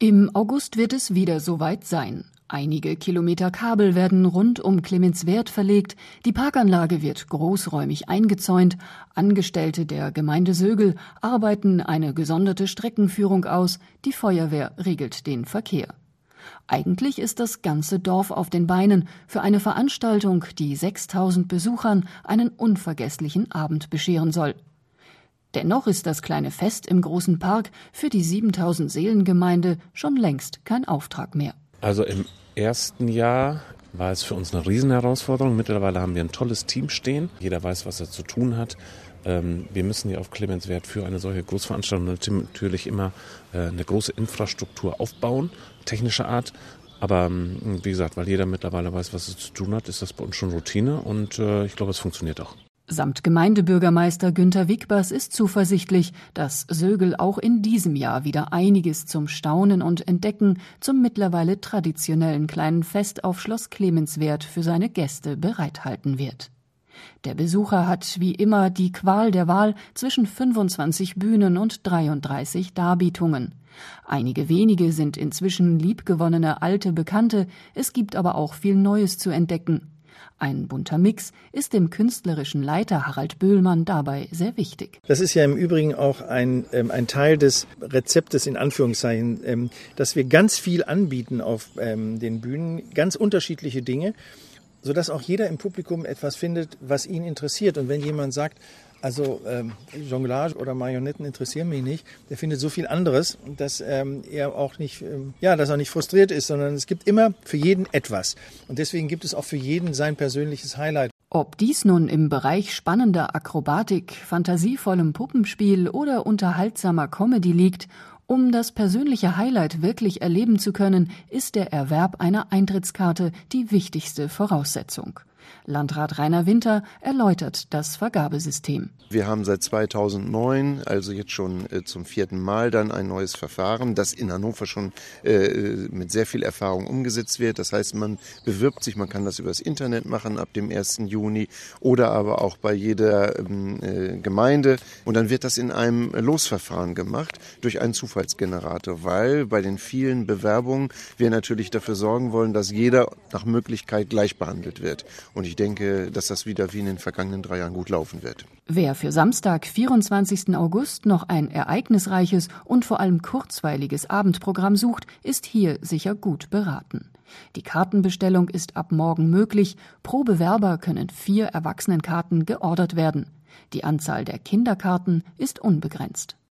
Im August wird es wieder soweit sein. Einige Kilometer Kabel werden rund um Clemenswerth verlegt, die Parkanlage wird großräumig eingezäunt, Angestellte der Gemeinde Sögel arbeiten eine gesonderte Streckenführung aus, die Feuerwehr regelt den Verkehr. Eigentlich ist das ganze Dorf auf den Beinen für eine Veranstaltung, die 6.000 Besuchern einen unvergesslichen Abend bescheren soll. Dennoch ist das kleine Fest im großen Park für die 7.000-Seelen-Gemeinde schon längst kein Auftrag mehr. Also im ersten Jahr war es für uns eine Riesenherausforderung. Mittlerweile haben wir ein tolles Team stehen. Jeder weiß, was er zu tun hat. Wir müssen ja auf Clemenswerth für eine solche Großveranstaltung natürlich immer eine große Infrastruktur aufbauen, technischer Art. Aber wie gesagt, weil jeder mittlerweile weiß, was er zu tun hat, ist das bei uns schon Routine und ich glaube, es funktioniert auch. Samt Gemeindebürgermeister Günter Wigbers ist zuversichtlich, dass Sögel auch in diesem Jahr wieder einiges zum Staunen und Entdecken zum mittlerweile traditionellen kleinen Fest auf Schloss Clemenswerth für seine Gäste bereithalten wird. Der Besucher hat wie immer die Qual der Wahl zwischen 25 Bühnen und 33 Darbietungen. Einige wenige sind inzwischen liebgewonnene alte Bekannte, es gibt aber auch viel Neues zu entdecken. Ein bunter Mix ist dem künstlerischen Leiter Harald Böhlmann dabei sehr wichtig. Das ist ja im Übrigen auch ein Teil des Rezeptes in Anführungszeichen, dass wir ganz viel anbieten auf den Bühnen, ganz unterschiedliche Dinge, sodass auch jeder im Publikum etwas findet, was ihn interessiert. Und wenn jemand sagt, also Jonglage oder Marionetten interessieren mich nicht, der findet so viel anderes, dass er auch nicht, dass er nicht frustriert ist, sondern es gibt immer für jeden etwas. Und deswegen gibt es auch für jeden sein persönliches Highlight. Ob dies nun im Bereich spannender Akrobatik, fantasievollem Puppenspiel oder unterhaltsamer Comedy liegt, um das persönliche Highlight wirklich erleben zu können, ist der Erwerb einer Eintrittskarte die wichtigste Voraussetzung. Landrat Rainer Winter erläutert das Vergabesystem. Wir haben seit 2009, also jetzt schon zum 4. Mal, dann ein neues Verfahren, das in Hannover schon mit sehr viel Erfahrung umgesetzt wird. Das heißt, man bewirbt sich, man kann das über das Internet machen ab dem 1. Juni oder aber auch bei jeder Gemeinde. Und dann wird das in einem Losverfahren gemacht durch einen Zufallsgenerator, weil bei den vielen Bewerbungen wir natürlich dafür sorgen wollen, dass jeder nach Möglichkeit gleich behandelt wird. Und ich denke, dass das wieder wie in den vergangenen 3 Jahren gut laufen wird. Wer für Samstag, 24. August noch ein ereignisreiches und vor allem kurzweiliges Abendprogramm sucht, ist hier sicher gut beraten. Die Kartenbestellung ist ab morgen möglich. Pro Bewerber können 4 Erwachsenenkarten geordert werden. Die Anzahl der Kinderkarten ist unbegrenzt.